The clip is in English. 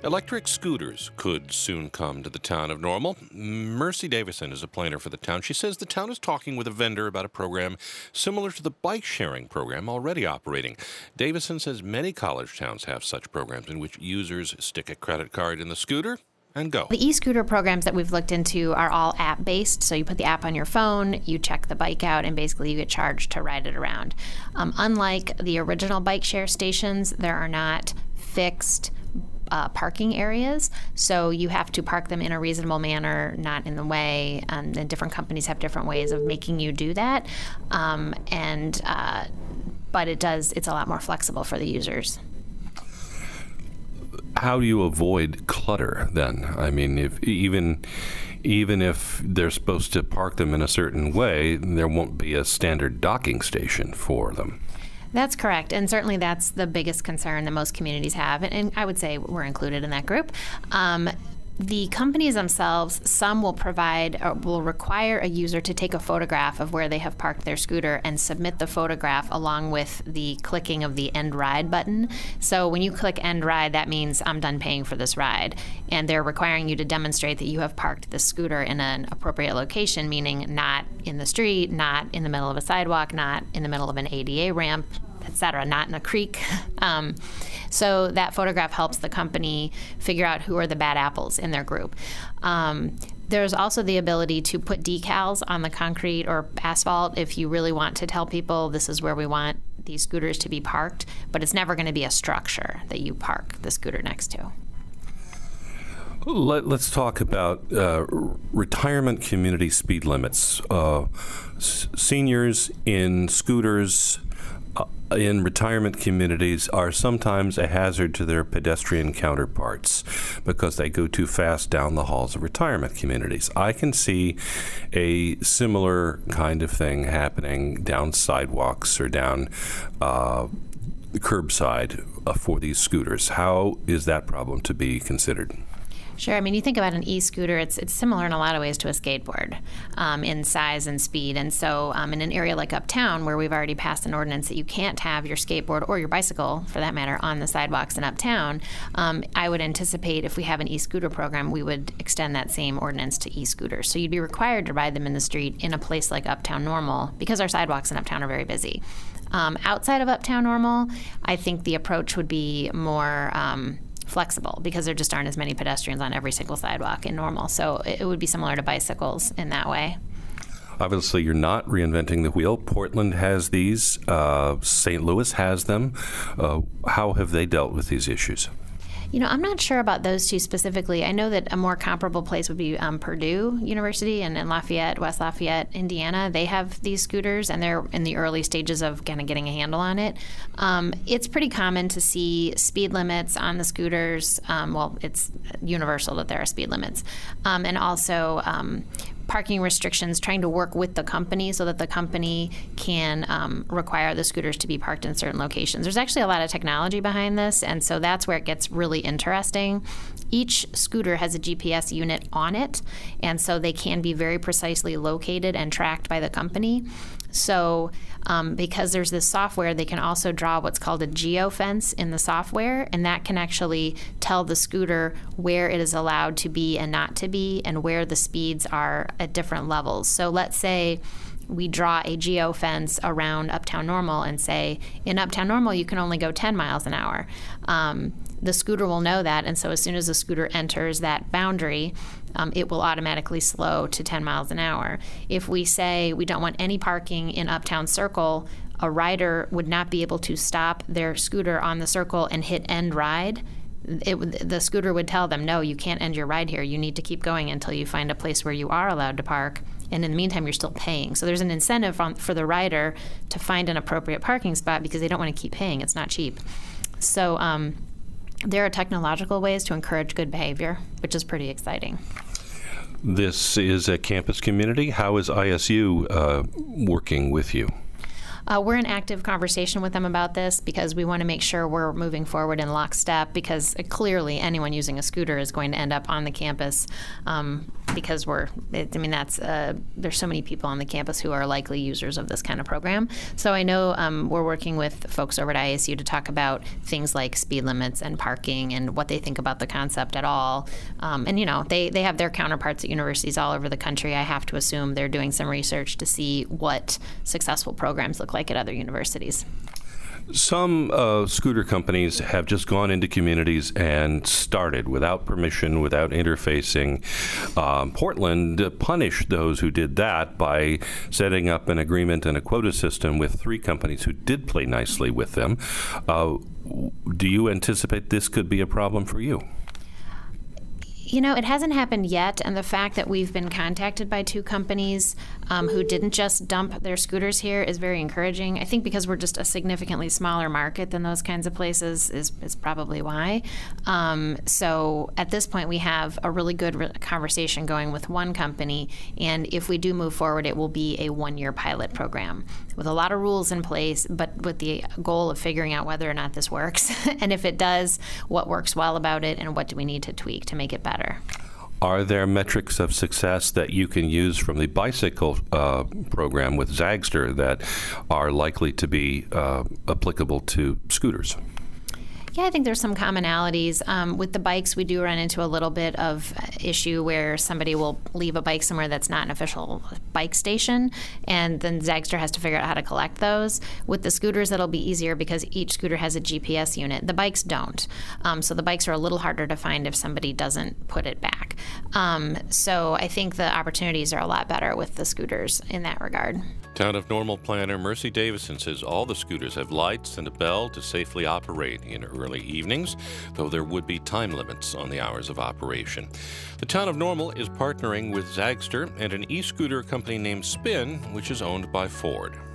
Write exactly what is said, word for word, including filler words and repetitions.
Electric scooters could soon come to the town of Normal. Mercy Davison is a planner for the town. She says the town is talking with a vendor about a program similar to the bike-sharing program already operating. Davison says many college towns have such programs in which users stick a credit card in the scooter and go. The e-scooter programs that we've looked into are all app-based, so you put the app on your phone, you check the bike out, and basically you get charged to ride it around. Um, unlike the original bike share stations, there are not fixed uh, parking areas, so you have to park them in a reasonable manner, not in the way, um, and different companies have different ways of making you do that, um, and uh, but it does, it's a lot more flexible for the users. How do you avoid clutter then? I mean, if even even if they're supposed to park them in a certain way, there won't be a standard docking station for them. That's correct, and certainly that's the biggest concern that most communities have, and, and I would say we're included in that group. Um, The companies themselves, some will provide or will require a user to take a photograph of where they have parked their scooter and submit the photograph along with the clicking of the End Ride button. So when you click End Ride, that means I'm done paying for this ride. And they're requiring you to demonstrate that you have parked the scooter in an appropriate location, meaning not in the street, not in the middle of a sidewalk, not in the middle of an A D A ramp, et cetera, not in a creek. Um, so that photograph helps the company figure out who are the bad apples in their group. Um, there's also the ability to put decals on the concrete or asphalt if you really want to tell people this is where we want these scooters to be parked, but it's never going to be a structure that you park the scooter next to. Let, let's talk about uh, retirement community speed limits. Uh, s- seniors in scooters uh, in retirement communities are sometimes a hazard to their pedestrian counterparts because they go too fast down the halls of retirement communities. I can see a similar kind of thing happening down sidewalks or down uh, the curbside uh, for these scooters. How is that problem to be considered? Sure. I mean, you think about an e-scooter, it's it's similar in a lot of ways to a skateboard um, in size and speed. And so um, in an area like Uptown, where we've already passed an ordinance that you can't have your skateboard or your bicycle, for that matter, on the sidewalks in Uptown, um, I would anticipate if we have an e-scooter program, we would extend that same ordinance to e-scooters. So you'd be required to ride them in the street in a place like Uptown Normal because our sidewalks in Uptown are very busy. Um, outside of Uptown Normal, I think the approach would be more Um, flexible because there just aren't as many pedestrians on every single sidewalk in Normal. So it would be similar to bicycles in that way. Obviously, you're not reinventing the wheel. Portland has these. Uh, Saint Louis has them. Uh, how have they dealt with these issues? You know, I'm not sure about those two specifically. I know that a more comparable place would be um, Purdue University and in Lafayette, West Lafayette, Indiana. They have these scooters, and they're in the early stages of kind of getting a handle on it. Um, it's pretty common to see speed limits on the scooters. Um, well, it's universal that there are speed limits. Um, and also um, parking restrictions, trying to work with the company so that the company can um, require the scooters to be parked in certain locations. There's actually a lot of technology behind this, and so that's where it gets really interesting. Each scooter has a G P S unit on it, and so they can be very precisely located and tracked by the company. So um, because there's this software, they can also draw what's called a geofence in the software, and that can actually tell the scooter where it is allowed to be and not to be and where the speeds are at different levels. So let's say we draw a geofence around Uptown Normal and say, in Uptown Normal, you can only go ten miles an hour. Um, the scooter will know that, and so as soon as the scooter enters that boundary, um, it will automatically slow to ten miles an hour. If we say we don't want any parking in Uptown Circle, a rider would not be able to stop their scooter on the circle and hit End Ride. It, the scooter would tell them, no, you can't end your ride here. You need to keep going until you find a place where you are allowed to park. And in the meantime, you're still paying. So there's an incentive on, for the rider to find an appropriate parking spot because they don't want to keep paying. It's not cheap. So um, there are technological ways to encourage good behavior, which is pretty exciting. This is a campus community. How is I S U uh, working with you? Uh, we're in active conversation with them about this because we want to make sure we're moving forward in lockstep, because clearly anyone using a scooter is going to end up on the campus um, because we're, it, I mean, that's, uh, there's so many people on the campus who are likely users of this kind of program. So I know um, we're working with folks over at I S U to talk about things like speed limits and parking and what they think about the concept at all. Um, and, you know, they, they have their counterparts at universities all over the country. I have to assume they're doing some research to see what successful programs look like at other universities. Some uh, scooter companies have just gone into communities and started without permission, without interfacing. Um, Portland punished those who did that by setting up an agreement and a quota system with three companies who did play nicely with them. Uh, do you anticipate this could be a problem for you? You know, it hasn't happened yet, and the fact that we've been contacted by two companies um, who didn't just dump their scooters here is very encouraging. I think because we're just a significantly smaller market than those kinds of places is, is probably why. Um, so at this point, we have a really good re- conversation going with one company, and if we do move forward, it will be a one-year pilot program with a lot of rules in place, but with the goal of figuring out whether or not this works. And if it does, what works well about it, and what do we need to tweak to make it better. Are there metrics of success that you can use from the bicycle uh, program with Zagster that are likely to be uh, applicable to scooters? Yeah, I think there's some commonalities. Um, with the bikes, we do run into a little bit of issue where somebody will leave a bike somewhere that's not an official bike station, and then Zagster has to figure out how to collect those. With the scooters, that'll be easier because each scooter has a G P S unit. The bikes don't. Um, so the bikes are a little harder to find if somebody doesn't put it back. Um, so I think the opportunities are a lot better with the scooters in that regard. Town of Normal planner Mercy Davison says all the scooters have lights and a bell to safely operate in early evenings, though there would be time limits on the hours of operation. The Town of Normal is partnering with Zagster and an e-scooter company named Spin, which is owned by Ford.